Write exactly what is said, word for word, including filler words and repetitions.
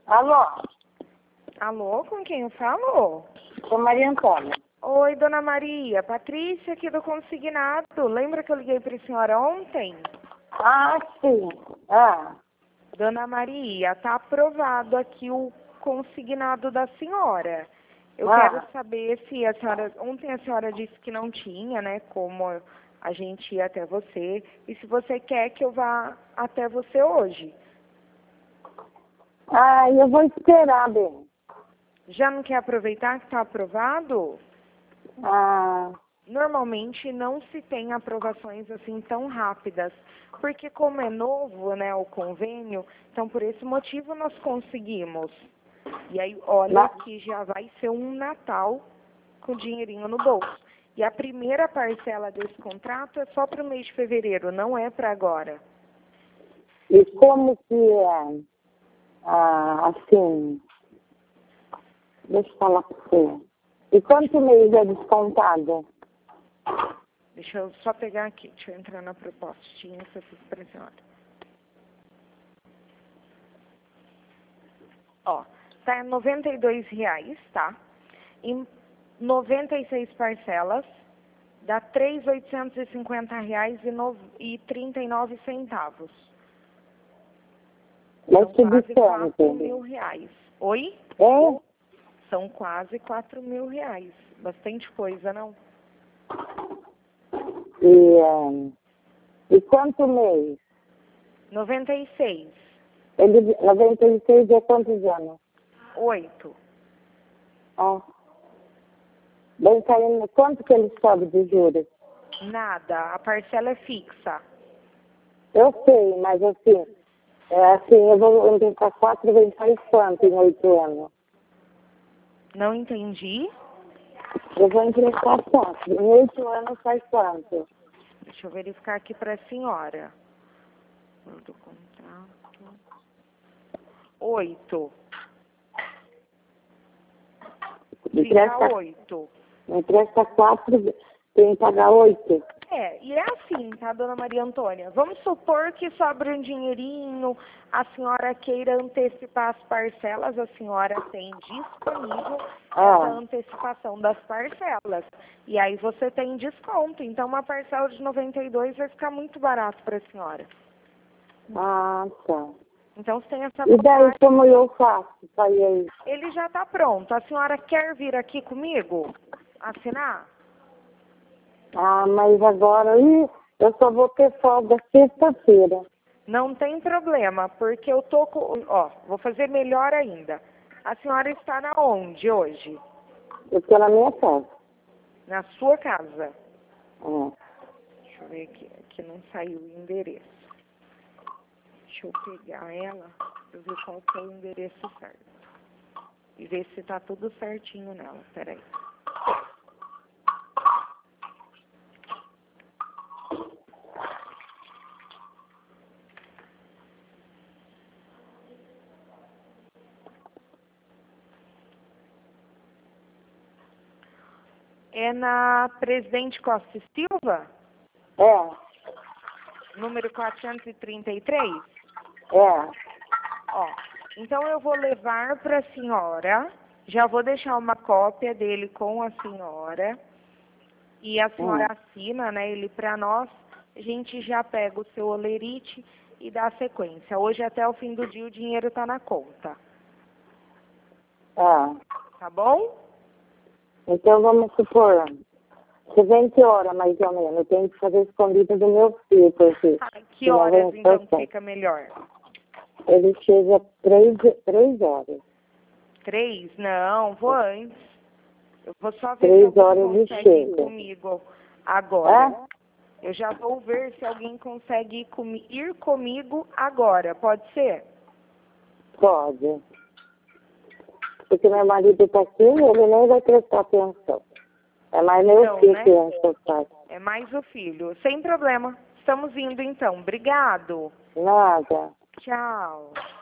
Alô? Alô, com quem eu falo? Sou Maria Antônia. Oi, dona Maria. Patrícia aqui do Consignado. Lembra que eu liguei para a senhora ontem? Ah, sim. Ah, Dona Maria, tá aprovado aqui o consignado da senhora. Eu Ah. quero saber se a senhora... Ontem a senhora disse que não tinha, né, como a gente ir até você. E se você quer que eu vá até você hoje. ah, eu vou esperar, bem. Já não quer aproveitar que está aprovado? Ah, Normalmente não se tem aprovações assim tão rápidas, porque como é novo, né, o convênio, então por esse motivo nós conseguimos. E aí, olha Mas- que já vai ser um Natal com dinheirinho no bolso. E a primeira parcela desse contrato é só para o mês de fevereiro, não é para agora. e como que é? Ah, assim, deixa eu falar pra você. E quanto mês é descontado? Deixa eu só pegar aqui, deixa eu entrar na propostinha que eu fiz para a senhora. Ó, tá noventa e dois reais, tá? Em noventa e seis parcelas, dá três mil oitocentos e cinquenta reais e, no, e trinta e nove centavos. Mas São que quase quatro distante? mil reais. Oi? É? São quase quatro mil reais. Bastante coisa, não? E, ah, e quanto mês? noventa e seis. Ele, noventa e seis é quantos anos? Oito. Ah. Bem, Karina, quanto que ele sobe de juros? Nada. A parcela é fixa. Eu sei, mas assim, é assim, eu vou emprestar quatro vezes faz quanto em oito anos? Não entendi. Eu vou emprestar quatro. Em oito anos faz quanto? Deixa eu verificar aqui para a senhora. Do contrato. Oito. Empresta, Fica oito. empresta quatro, tem que pagar oito. É, e é assim, tá, dona Maria Antônia? Vamos supor que sobra um dinheirinho, a senhora queira antecipar as parcelas, a senhora tem disponível Ah. essa antecipação das parcelas. E aí você tem desconto. Então, uma parcela de noventa e dois vai ficar muito barato para a senhora. Ah, tá. Então, você tem essa E daí vantagem. como eu faço para ir aí? Ele já está pronto. A senhora quer vir aqui comigo assinar? Ah, mas agora aí eu só vou ter folga sexta-feira. Não tem problema, porque eu tô com... Ó, vou fazer melhor ainda. A senhora está na onde hoje? Eu estou na minha casa. Na sua casa. É. Deixa eu ver aqui. Aqui não saiu o endereço. Deixa eu pegar ela para ver qual que é o endereço certo. E ver se tá tudo certinho nela. Peraí. É na Presidente Costa e Silva, É, número quatrocentos e trinta e três. é. Ó, então eu vou levar para a senhora, já vou deixar uma cópia dele com a senhora, e a senhora Hum. assina, né, ele para nós, a gente já pega o seu olerite e dá sequência. Hoje até o fim do dia o dinheiro está na conta, É. tá bom? Então vamos supor, se vem que hora mais ou menos? Eu tenho que fazer escondida do meu filho, porque Ah, que senão horas vem então forçar. fica melhor? Ele chega três, três horas. Três? Não, vou antes. Eu vou só ver Três se alguém horas ele consegue ir chega. comigo agora. É? Eu já vou ver se alguém consegue ir, comi ir comigo agora. Pode ser? Pode. Porque meu marido está aqui, ele nem vai prestar atenção. É mais meu Não, filho né? que enche o saco. É mais o filho. Sem problema. Estamos indo então. Obrigado. Nada. Tchau.